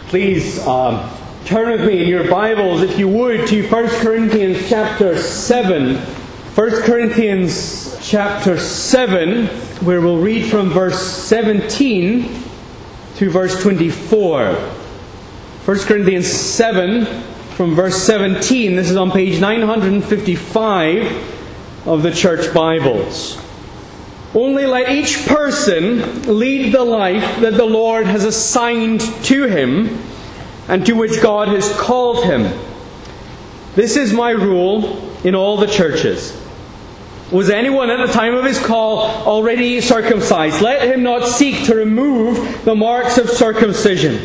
Please turn with me in your Bibles, if you would, to 1 Corinthians chapter 7. 1 Corinthians chapter 7, where we'll read from verse 17 to verse 24. 1 Corinthians 7, from verse 17. This is on page 955 of the Church Bibles. Only let each person lead the life that the Lord has assigned to him and to which God has called him. This is my rule in all the churches. Was anyone at the time of his call already circumcised? Let him not seek to remove the marks of circumcision.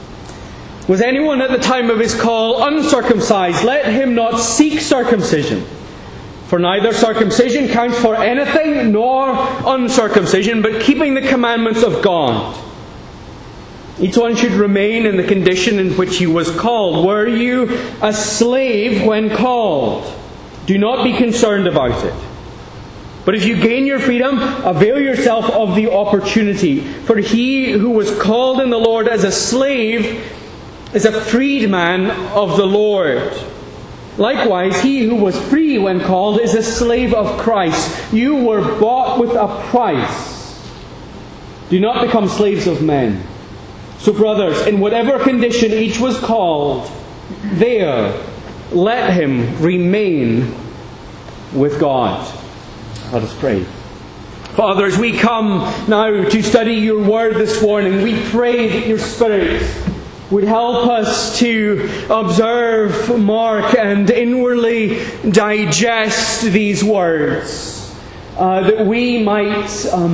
Was anyone at the time of his call uncircumcised? Let him not seek circumcision. For neither circumcision counts for anything, nor uncircumcision, but keeping the commandments of God. Each one should remain in the condition in which he was called. Were you a slave when called? Do not be concerned about it. But if you gain your freedom, avail yourself of the opportunity. For he who was called in the Lord as a slave is a freedman of the Lord. Likewise, he who was free when called is a slave of Christ. You were bought with a price. Do not become slaves of men. So, brothers, in whatever condition each was called, there let him remain with God. Let us pray. Father, as we come now to study your word this morning, we pray that your Spirit would help us to observe, mark, and inwardly digest these words, that we might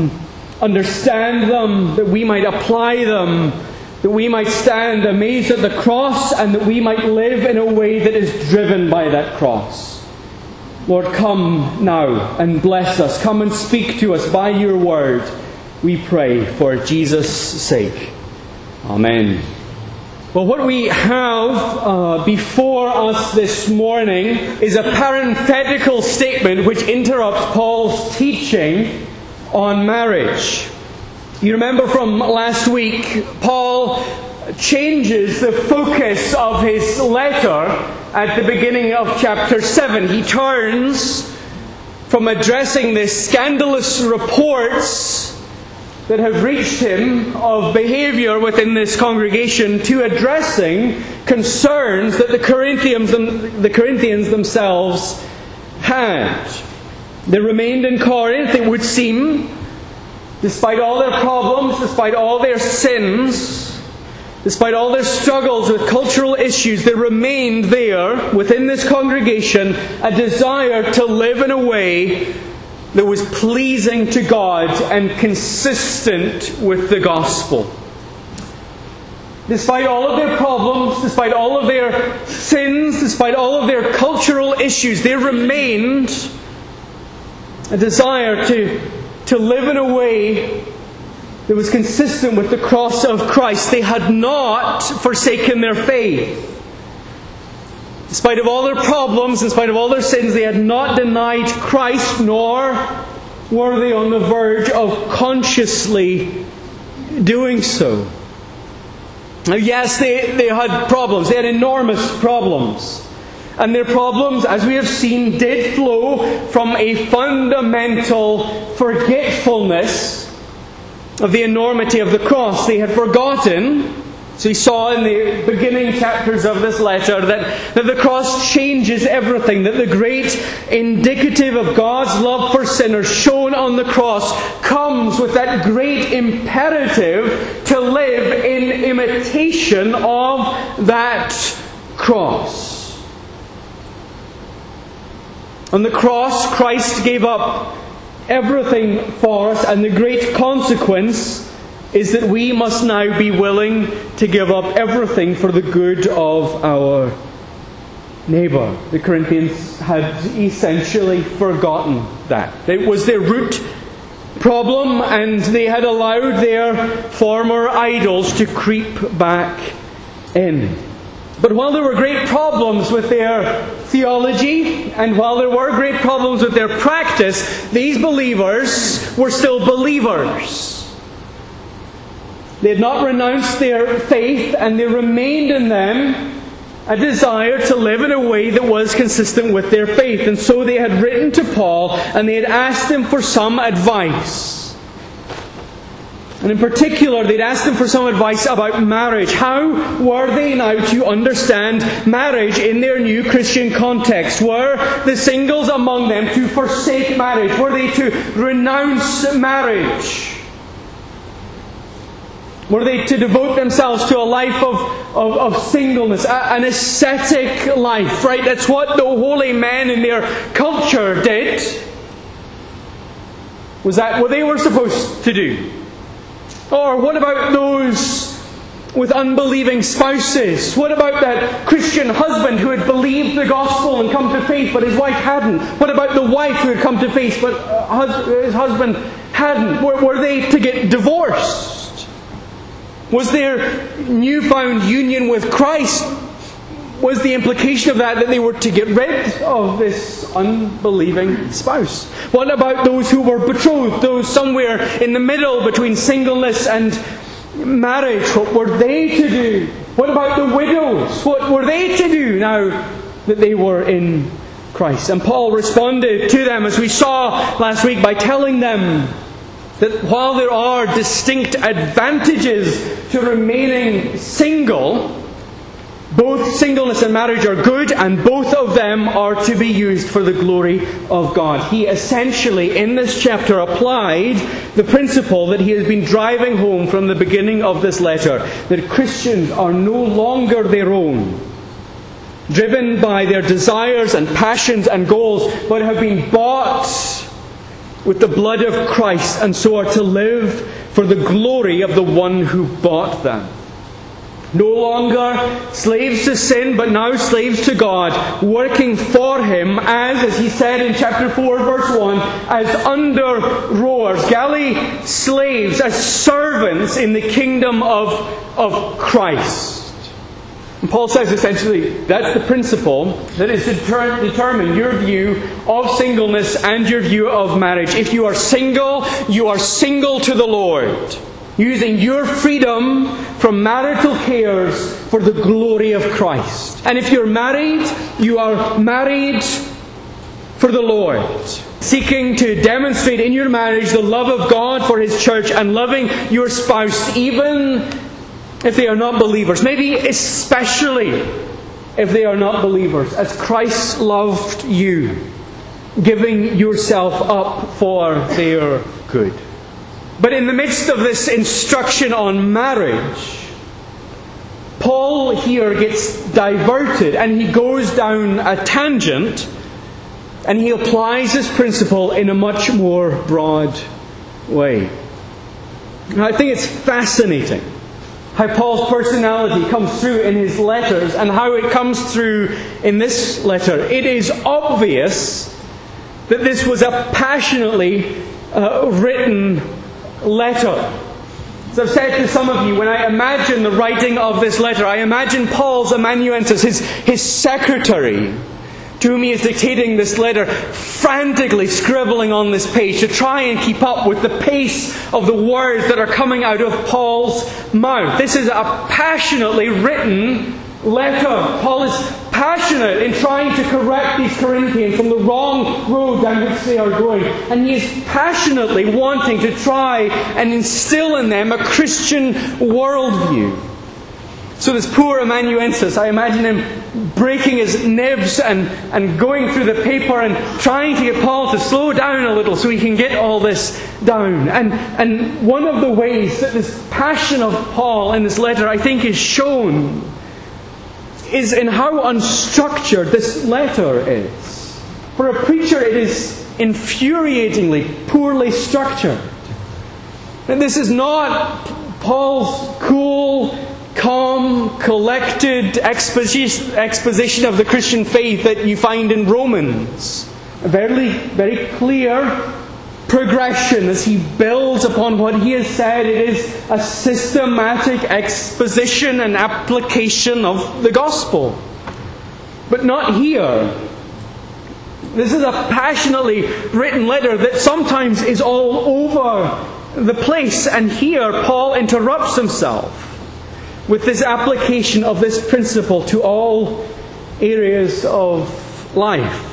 understand them, that we might apply them, that we might stand amazed at the cross, and that we might live in a way that is driven by that cross. Lord, come now and bless us. Come and speak to us by your word, we pray, for Jesus' sake. Amen. Well, what we have before us this morning is a parenthetical statement which interrupts Paul's teaching on marriage. You remember from last week, Paul changes the focus of his letter at the beginning of chapter 7. He turns from addressing the scandalous reports that have reached him of behavior within this congregation to addressing concerns that the Corinthians themselves had. They remained in Corinth, it would seem, despite all their problems, despite all their sins, despite all their struggles with cultural issues, there remained there within this congregation a desire to live in a way that was pleasing to God and consistent with the gospel. Despite all of their problems, despite all of their sins, despite all of their cultural issues, there remained a desire to live in a way that was consistent with the cross of Christ. They had not forsaken their faith. In spite of all their problems, in spite of all their sins, they had not denied Christ, nor were they on the verge of consciously doing so. Now, yes, they had problems. They had enormous problems. And their problems, as we have seen, did flow from a fundamental forgetfulness of the enormity of the cross. They had forgotten. So we saw in the beginning chapters of this letter that the cross changes everything, that the great indicative of God's love for sinners shown on the cross comes with that great imperative to live in imitation of that cross. On the cross, Christ gave up everything for us, and the great consequence is that we must now be willing to give up everything for the good of our neighbour. The Corinthians had essentially forgotten that. It was their root problem, and they had allowed their former idols to creep back in. But while there were great problems with their theology, and while there were great problems with their practice, these believers were still believers. They had not renounced their faith, and there remained in them a desire to live in a way that was consistent with their faith. And so they had written to Paul, and they had asked him for some advice. And in particular, they'd asked him for some advice about marriage. How were they now to understand marriage in their new Christian context? Were the singles among them to forsake marriage? Were they to renounce marriage? Were they to devote themselves to a life of singleness, an ascetic life, right? That's what the holy men in their culture did. Was that what they were supposed to do? Or what about those with unbelieving spouses? What about that Christian husband who had believed the gospel and come to faith, but his wife hadn't? What about the wife who had come to faith, but his husband hadn't? Were they to get divorced? Was their newfound union with Christ, was the implication of that they were to get rid of this unbelieving spouse? What about those who were betrothed, those somewhere in the middle between singleness and marriage? What were they to do? What about the widows? What were they to do now that they were in Christ? And Paul responded to them, as we saw last week, by telling them that while there are distinct advantages to remaining single, both singleness and marriage are good, and both of them are to be used for the glory of God. He essentially, in this chapter, applied the principle that he has been driving home from the beginning of this letter, that Christians are no longer their own, driven by their desires and passions and goals, but have been bought with the blood of Christ, and so are to live for the glory of the one who bought them. No longer slaves to sin, but now slaves to God, working for Him as he said in chapter 4, verse 1, as under rowers, galley slaves, as servants in the kingdom of Christ. And Paul says essentially that's the principle that is to determine your view of singleness and your view of marriage. If you are single to the Lord, using your freedom from marital cares for the glory of Christ. And if you're married, you are married for the Lord, seeking to demonstrate in your marriage the love of God for His church, and loving your spouse even if they are not believers. Maybe especially if they are not believers, as Christ loved you, giving yourself up for their good. But in the midst of this instruction on marriage, Paul here gets diverted and he goes down a tangent, and he applies this principle in a much more broad way. And I think it's fascinating how Paul's personality comes through in his letters and how it comes through in this letter. It is obvious that this was a passionately written letter. As I've said to some of you, when I imagine the writing of this letter, I imagine Paul's amanuensis, his secretary, to whom he is dictating this letter, frantically scribbling on this page to try and keep up with the pace of the words that are coming out of Paul's mouth. This is a passionately written letter. Paul is passionate in trying to correct these Corinthians from the wrong road down which they are going. And he is passionately wanting to try and instill in them a Christian worldview. So this poor amanuensis, I imagine him breaking his nibs and going through the paper and trying to get Paul to slow down a little so he can get all this down. And one of the ways that this passion of Paul in this letter, I think, is shown is in how unstructured this letter is. For a preacher, it is infuriatingly poorly structured. And this is not Paul's cool, calm, collected exposition of the Christian faith that you find in Romans. A very clear progression as he builds upon what he has said. It is a systematic exposition and application of the gospel. But not here. This is a passionately written letter that sometimes is all over the place. And here Paul interrupts himself with this application of this principle to all areas of life.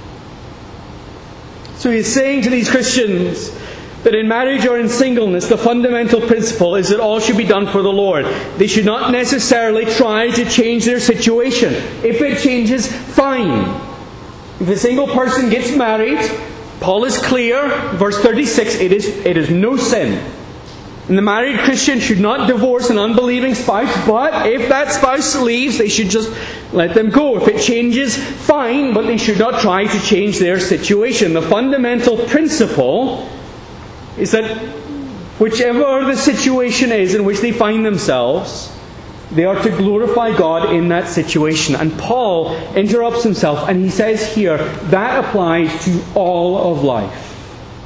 So he's saying to these Christians that in marriage or in singleness, the fundamental principle is that all should be done for the Lord. They should not necessarily try to change their situation. If it changes, fine. If a single person gets married, Paul is clear, verse 36, it is no sin. And the married Christian should not divorce an unbelieving spouse, but if that spouse leaves, they should just let them go. If it changes, fine, but they should not try to change their situation. The fundamental principle is that whichever the situation is in which they find themselves, they are to glorify God in that situation. And Paul interrupts himself and he says here, that applies to all of life.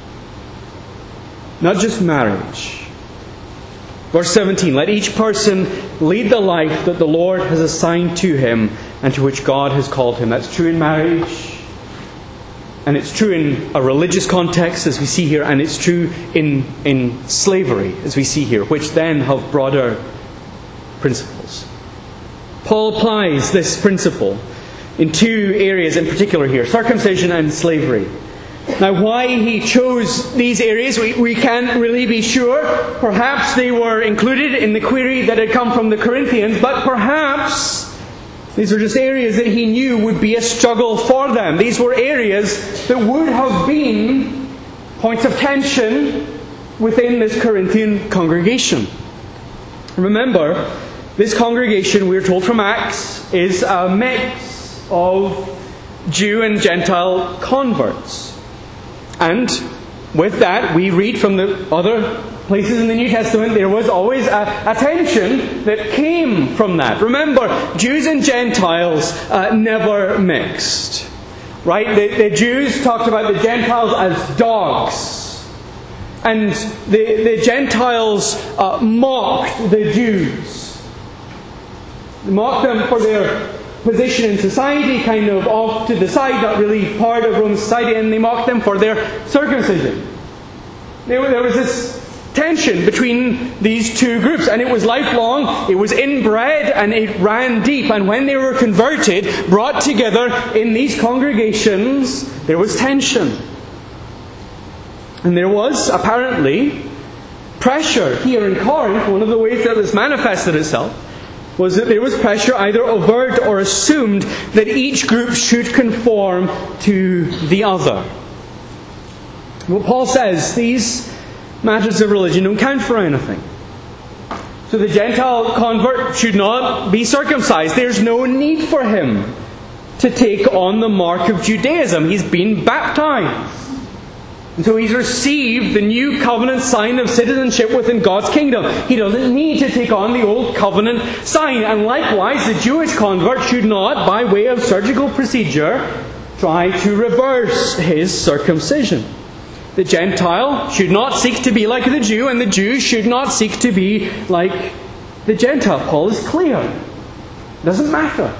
Not just marriage. Verse 17, let each person lead the life that the Lord has assigned to him and to which God has called him. That's true in marriage. And it's true in a religious context, as we see here. And it's true in slavery, as we see here, which then have broader principles. Paul applies this principle in two areas in particular here, circumcision and slavery. Now, why he chose these areas, we can't really be sure. Perhaps they were included in the query that had come from the Corinthians, but perhaps these are just areas that he knew would be a struggle for them. These were areas that would have been points of tension within this Corinthian congregation. Remember, this congregation, we're told from Acts, is a mix of Jew and Gentile converts. And with that, we read from the other places in the New Testament, there was always a tension that came from that. Remember, Jews and Gentiles never mixed. Right? The Jews talked about the Gentiles as dogs. And the Gentiles mocked the Jews. They mocked them for their position in society, kind of off to the side, not really part of Roman society, and they mocked them for their circumcision. There was this tension between these two groups, and it was lifelong, it was inbred, and it ran deep. And when they were converted, brought together in these congregations, there was tension. And there was, apparently, pressure here in Corinth. One of the ways that this manifested itself was that there was pressure, either overt or assumed, that each group should conform to the other. Well, Paul says these matters of religion don't count for anything. So the Gentile convert should not be circumcised. There's no need for him to take on the mark of Judaism. He's been baptized. And so he's received the new covenant sign of citizenship within God's kingdom. He doesn't need to take on the old covenant sign. And likewise, the Jewish convert should not, by way of surgical procedure, try to reverse his circumcision. The Gentile should not seek to be like the Jew, and the Jew should not seek to be like the Gentile. Paul is clear. It doesn't matter.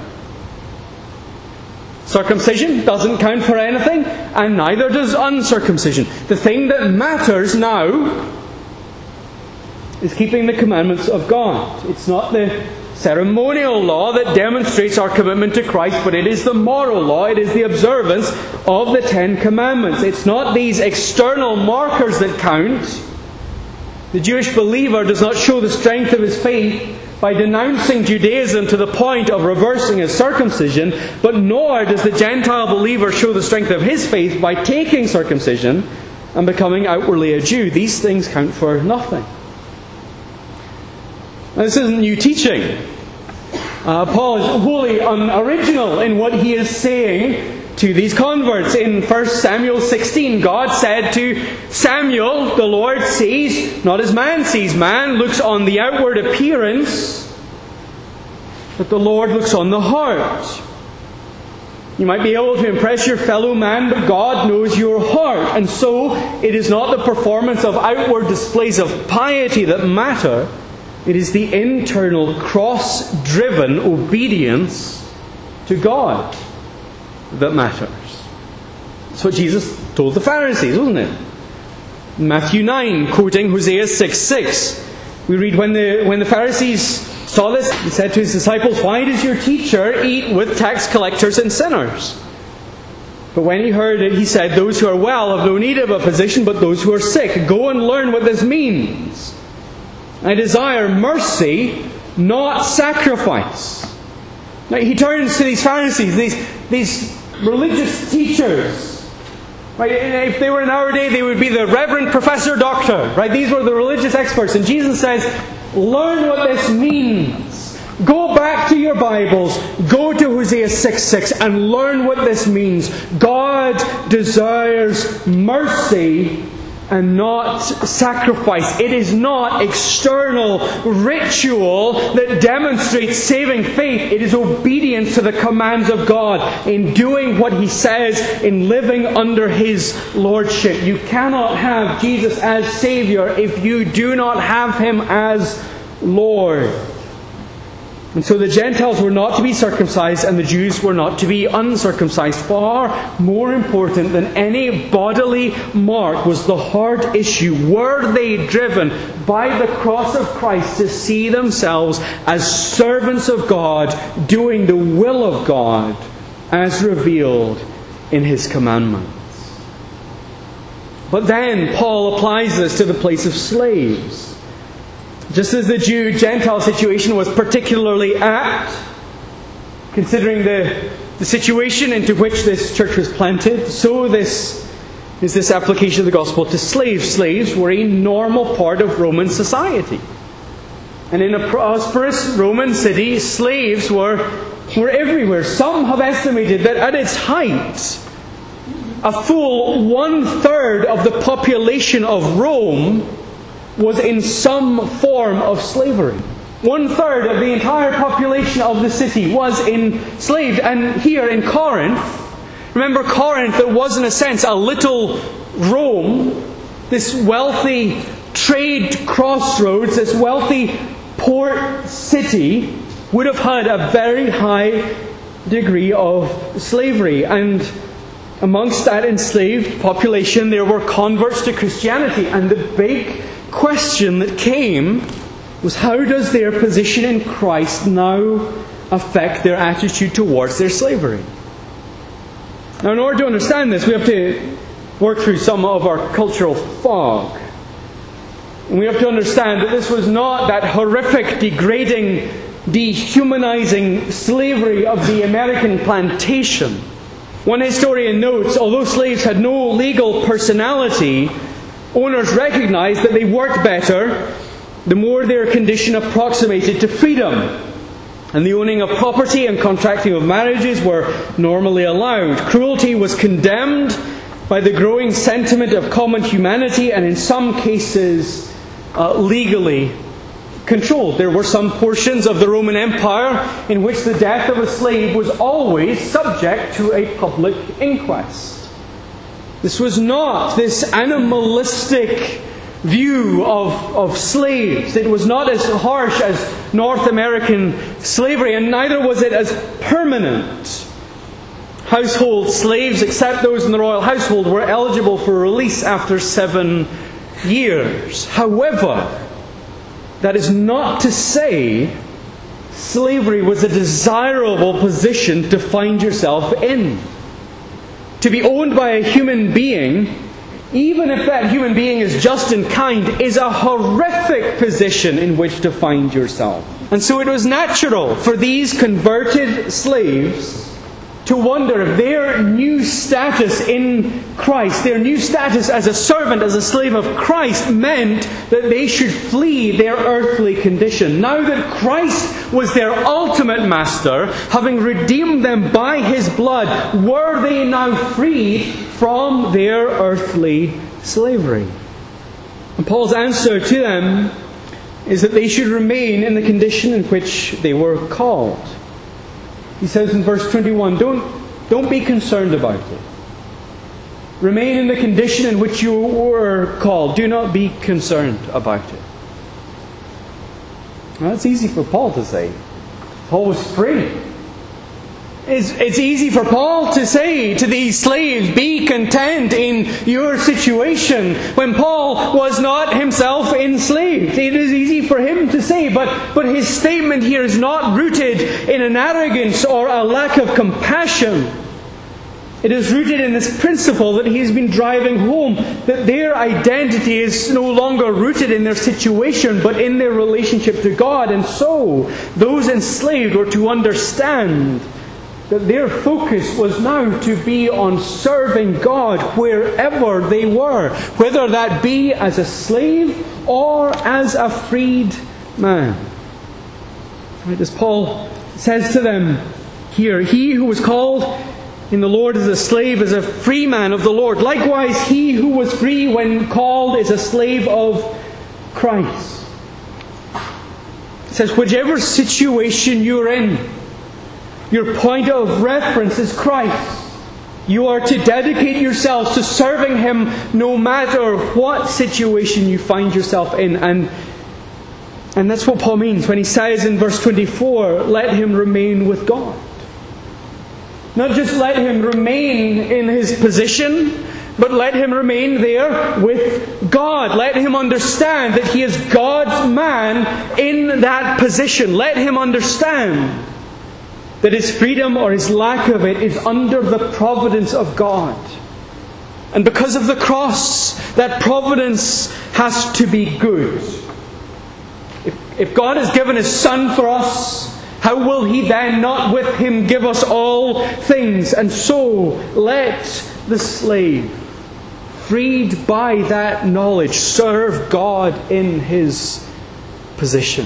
Circumcision doesn't count for anything, and neither does uncircumcision. The thing that matters now is keeping the commandments of God. It's not the ceremonial law that demonstrates our commitment to Christ, but it is the moral law. It is the observance of the Ten Commandments. It's not these external markers that count. The Jewish believer does not show the strength of his faith by denouncing Judaism to the point of reversing his circumcision, but nor does the Gentile believer show the strength of his faith by taking circumcision and becoming outwardly a Jew. These things count for nothing. Now, this isn't new teaching. Paul is wholly unoriginal in what he is saying to these converts. In 1 Samuel 16, God said to Samuel, the Lord sees, not as man sees. Man looks on the outward appearance, but the Lord looks on the heart. You might be able to impress your fellow man, but God knows your heart. And so, it is not the performance of outward displays of piety that matter. It is the internal, cross-driven obedience to God that matters. That's what Jesus told the Pharisees, wasn't it? Matthew 9, quoting Hosea 6:6, we read, when the Pharisees saw this, he said to his disciples, "Why does your teacher eat with tax collectors and sinners?" But when he heard it, he said, "Those who are well have no need of a physician, but those who are sick. Go and learn what this means. I desire mercy, not sacrifice." Now he turns to these Pharisees, these religious teachers. Right? If they were in our day, they would be the Reverend Professor Doctor. Right? These were the religious experts. And Jesus says, learn what this means. Go back to your Bibles. Go to Hosea 6:6 and learn what this means. God desires mercy and not sacrifice. It is not external ritual that demonstrates saving faith. It is obedience to the commands of God in doing what He says, in living under His lordship. You cannot have Jesus as Savior if you do not have Him as Lord. And so the Gentiles were not to be circumcised and the Jews were not to be uncircumcised. Far more important than any bodily mark was the heart issue. Were they driven by the cross of Christ to see themselves as servants of God, doing the will of God as revealed in His commandments? But then Paul applies this to the place of slaves. Just as the Jew-Gentile situation was particularly apt, considering the situation into which this church was planted, so this is this application of the gospel to slaves. Slaves were a normal part of Roman society. And in a prosperous Roman city, slaves were everywhere. Some have estimated that at its height, a full 1/3 of the population of Rome was in some form of slavery. 1/3 of the entire population of the city was enslaved. And here in Corinth, remember Corinth, it was in a sense a little Rome, this wealthy trade crossroads, this wealthy port city, would have had a very high degree of slavery. And amongst that enslaved population, there were converts to Christianity. And the big question that came was, how does their position in Christ now affect their attitude towards their slavery? Now, in order to understand this, we have to work through some of our cultural fog. And we have to understand that this was not that horrific, degrading, dehumanizing slavery of the American plantation. One historian notes, although slaves had no legal personality, owners recognized that they worked better the more their condition approximated to freedom. And the owning of property and contracting of marriages were normally allowed. Cruelty was condemned by the growing sentiment of common humanity, and in some cases legally controlled. There were some portions of the Roman Empire in which the death of a slave was always subject to a public inquest. This was not this animalistic view of slaves. It was not as harsh as North American slavery, and neither was it as permanent. Household slaves, except those in the royal household, were eligible for release after 7 years. However, that is not to say slavery was a desirable position to find yourself in. To be owned by a human being, even if that human being is just and kind, is a horrific position in which to find yourself. And so it was natural for these converted slaves to wonder if their new status in Christ, their new status as a servant, as a slave of Christ, meant that they should flee their earthly condition. Now that Christ was their ultimate master, having redeemed them by His blood, were they now freed from their earthly slavery? And Paul's answer to them is that they should remain in the condition in which they were called. He says in verse 21, don't be concerned about it. Remain in the condition in which you were called. Do not be concerned about it. Now, that's easy for Paul to say. Paul was free. It's easy for Paul to say to these slaves, be content in your situation, when Paul was not himself enslaved. It is easy for him to say, but his statement here is not rooted in an arrogance or a lack of compassion. It is rooted in this principle that he's been driving home, that their identity is no longer rooted in their situation, but in their relationship to God. And so, those enslaved were to understand that their focus was now to be on serving God wherever they were, whether that be as a slave or as a freed man. Right, as Paul says to them here, he who was called in the Lord as a slave is a free man of the Lord. Likewise, he who was free when called is a slave of Christ. It says, whichever situation you're in, your point of reference is Christ. You are to dedicate yourselves to serving Him no matter what situation you find yourself in. And that's what Paul means when he says in verse 24, let him remain with God. Not just let him remain in his position, but let him remain there with God. Let him understand that he is God's man in that position. Let him understand that his freedom or his lack of it is under the providence of God. And because of the cross, that providence has to be good. If God has given His Son for us, how will He then not with Him give us all things? And so, let the slave, freed by that knowledge, serve God in his position.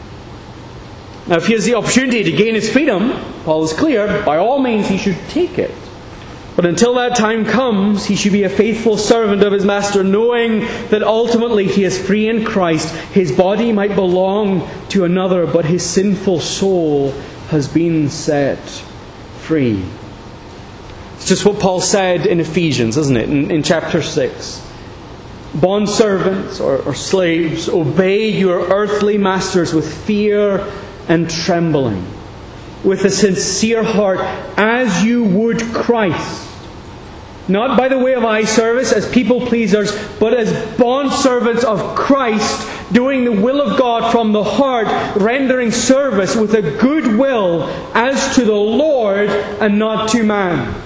Now, if he has the opportunity to gain his freedom, Paul is clear, by all means he should take it. But until that time comes, he should be a faithful servant of his master, knowing that ultimately he is free in Christ. His body might belong to another, but his sinful soul has been set free. It's just what Paul said in Ephesians, isn't it? In chapter 6. Bondservants or slaves, obey your earthly masters with fear and trembling, with a sincere heart, as you would Christ, not by the way of eye service as people pleasers, but as bondservants of Christ, doing the will of God from the heart, rendering service with a good will as to the Lord and not to man.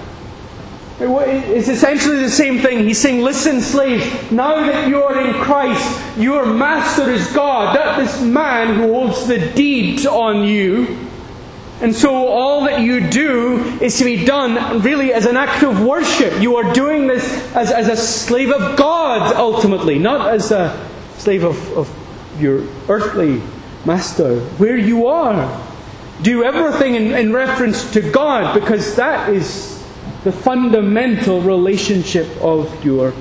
It's essentially the same thing. He's saying, listen, slaves, now that you are in Christ, your master is God, not this man who holds the deed on you. And so all that you do is to be done really as an act of worship. You are doing this as a slave of God, ultimately, not as a slave of your earthly master. Where you are, do everything in reference to God, because that is the fundamental relationship of your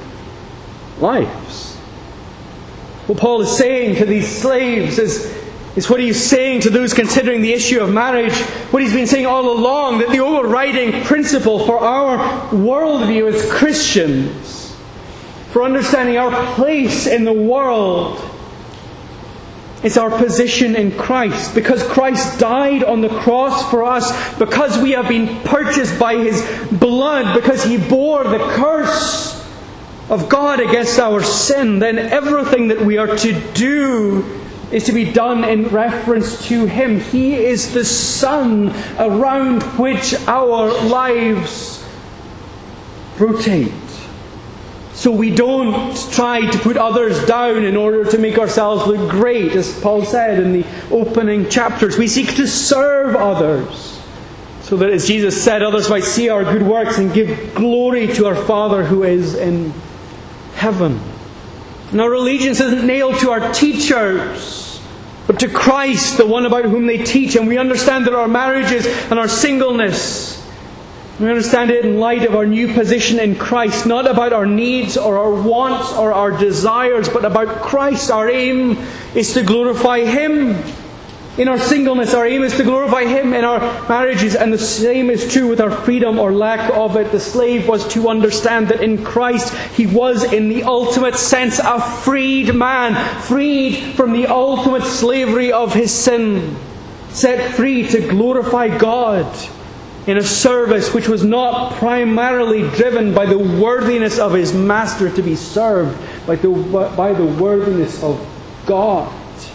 lives. What Paul is saying to these slaves is what he's saying to those considering the issue of marriage, what he's been saying all along, that the overriding principle for our worldview as Christians, for understanding our place in the world, is our position in Christ. Because Christ died on the cross for us, because we have been purchased by His blood, because He bore the curse of God against our sin, then everything that we are to do is to be done in reference to Him. He is the sun around which our lives rotate. So we don't try to put others down in order to make ourselves look great, as Paul said in the opening chapters. We seek to serve others, so that, as Jesus said, others might see our good works and give glory to our Father who is in heaven. And our allegiance isn't nailed to our teachers, but to Christ, the one about whom they teach. And we understand that our marriages and our singleness, we understand it in light of our new position in Christ, not about our needs or our wants or our desires, but about Christ. Our aim is to glorify Him. In our singleness, our aim is to glorify Him in our marriages, and the same is true with our freedom or lack of it. The slave was to understand that in Christ he was, in the ultimate sense, a freed man, freed from the ultimate slavery of his sin, set free to glorify God in a service which was not primarily driven by the worthiness of his master to be served, but by the worthiness of God.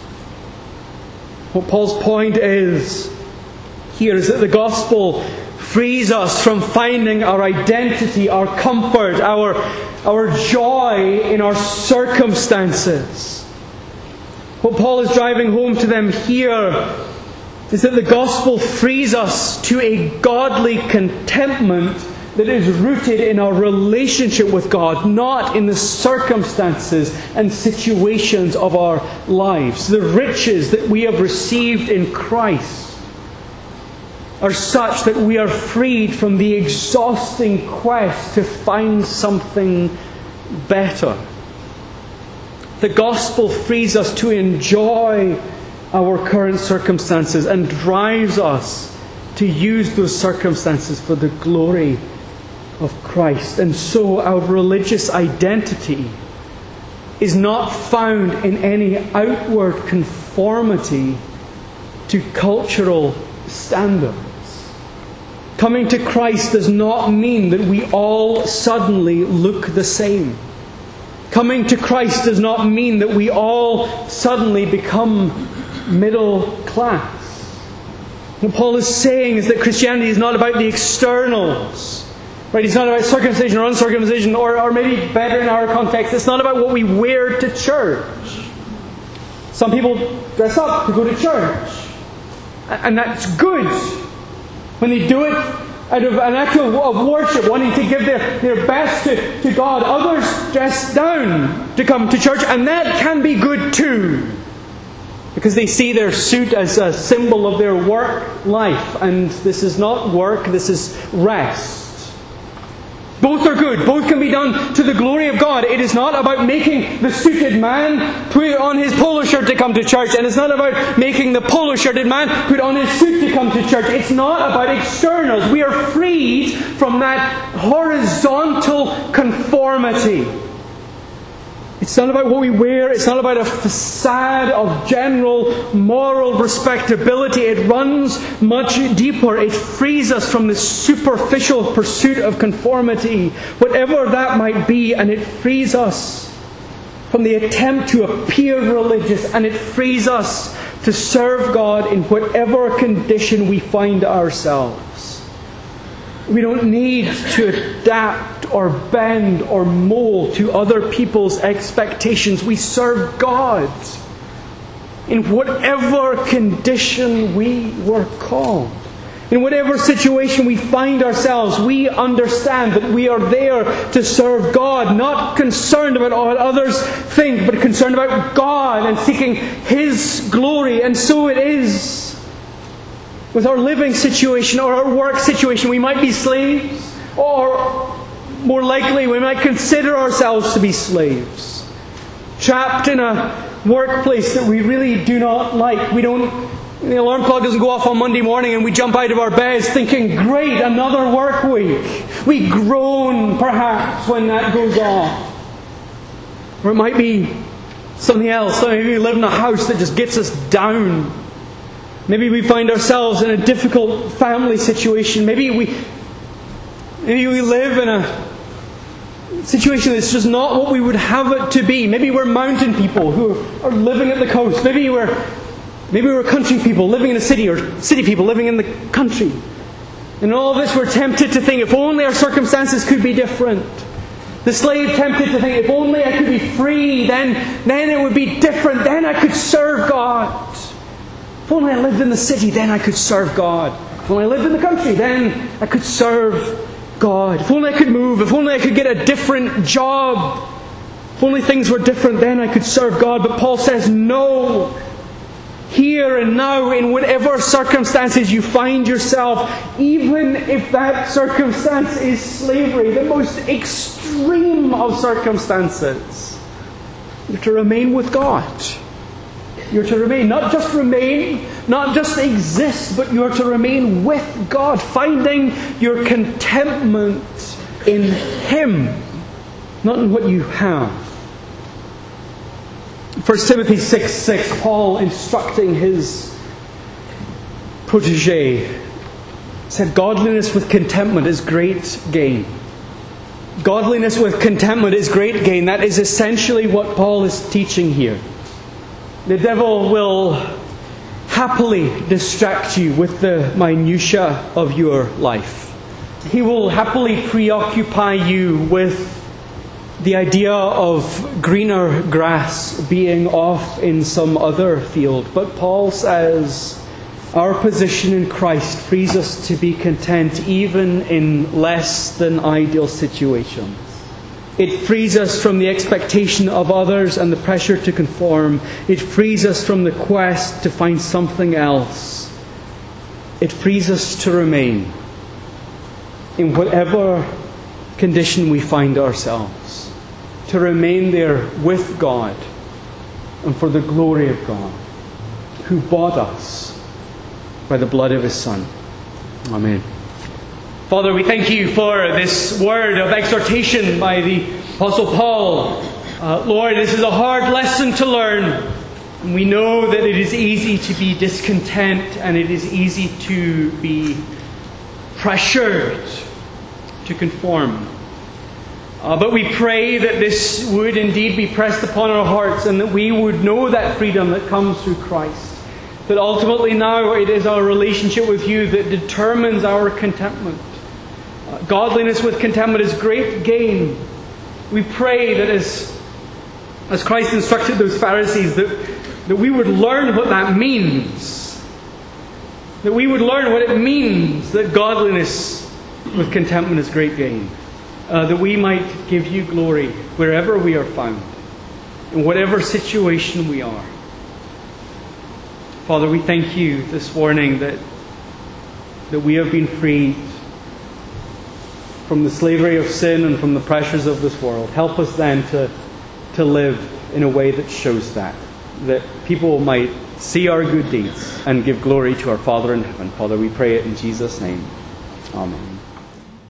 What Paul's point is here is that the gospel frees us from finding our identity, our comfort, our joy in our circumstances. What Paul is driving home to them here is that the gospel frees us to a godly contentment that is rooted in our relationship with God, not in the circumstances and situations of our lives. The riches that we have received in Christ are such that we are freed from the exhausting quest to find something better. The gospel frees us to enjoy our current circumstances and drives us to use those circumstances for the glory of Christ. And so our religious identity is not found in any outward conformity to cultural standards. Coming to Christ does not mean that we all suddenly look the same. Coming to Christ does not mean that we all suddenly become middle class. What Paul is saying is that Christianity is not about the externals. Right? It's not about circumcision or uncircumcision, or maybe better in our context, it's not about what we wear to church. Some people dress up to go to church. And that's good. When they do it out of an act of worship, wanting to give their best to God. Others dress down to come to church, and that can be good too. Because they see their suit as a symbol of their work life. And this is not work, this is rest. Both are good. Both can be done to the glory of God. It is not about making the suited man put on his polo shirt to come to church. And it's not about making the polo shirted man put on his suit to come to church. It's not about externals. We are freed from that horizontal conformity. It's not about what we wear. It's not about a facade of general moral respectability. It runs much deeper. It frees us from the superficial pursuit of conformity, whatever that might be, and it frees us from the attempt to appear religious, and it frees us to serve God in whatever condition we find ourselves. We don't need to adapt or bend or mold to other people's expectations. We serve God in whatever condition we were called. In whatever situation we find ourselves, we understand that we are there to serve God, not concerned about what others think, but concerned about God and seeking His glory. And so it is with our living situation or our work situation. We might be slaves, or more likely we might consider ourselves to be slaves. Trapped in a workplace that we really do not like. The alarm clock doesn't go off on Monday morning and we jump out of our beds thinking, great, another work week. We groan perhaps when that goes off. Or it might be something else. Maybe we live in a house that just gets us down. Maybe we find ourselves in a difficult family situation. Maybe we live in a situation that's just not what we would have it to be. Maybe we're mountain people who are living at the coast. Maybe we're country people living in a city, or city people living in the country. In all of this, we're tempted to think, if only our circumstances could be different. The slave tempted to think, if only I could be free, then it would be different. Then I could serve God. If only I lived in the city, then I could serve God. If only I lived in the country, then I could serve God. If only I could move. If only I could get a different job. If only things were different, then I could serve God. But Paul says, no. Here and now, in whatever circumstances you find yourself, even if that circumstance is slavery, the most extreme of circumstances, you're to remain with God. You're to remain, not just exist, but you're to remain with God, finding your contentment in Him, not in what you have. 1 Timothy 6:6, Paul instructing his protege said godliness with contentment is great gain. Godliness with contentment is great gain. That is essentially what Paul is teaching here. The devil will happily distract you with the minutiae of your life. He will happily preoccupy you with the idea of greener grass being off in some other field. But Paul says our position in Christ frees us to be content even in less than ideal situations. It frees us from the expectation of others and the pressure to conform. It frees us from the quest to find something else. It frees us to remain in whatever condition we find ourselves. To remain there with God and for the glory of God, who bought us by the blood of His Son. Amen. Father, we thank You for this word of exhortation by the Apostle Paul. Lord, this is a hard lesson to learn. And we know that it is easy to be discontent and it is easy to be pressured to conform. But we pray that this would indeed be pressed upon our hearts and that we would know that freedom that comes through Christ. That ultimately now it is our relationship with You that determines our contentment. Godliness with contentment is great gain. We pray that as Christ instructed those Pharisees, that we would learn what that means. That we would learn what it means that godliness with contentment is great gain. That we might give You glory wherever we are found, in whatever situation we are. Father, we thank You this morning that we have been freed from the slavery of sin and from the pressures of this world. Help us then to live in a way that shows that people might see our good deeds and give glory to our Father in heaven. Father, we pray it in Jesus' name. Amen.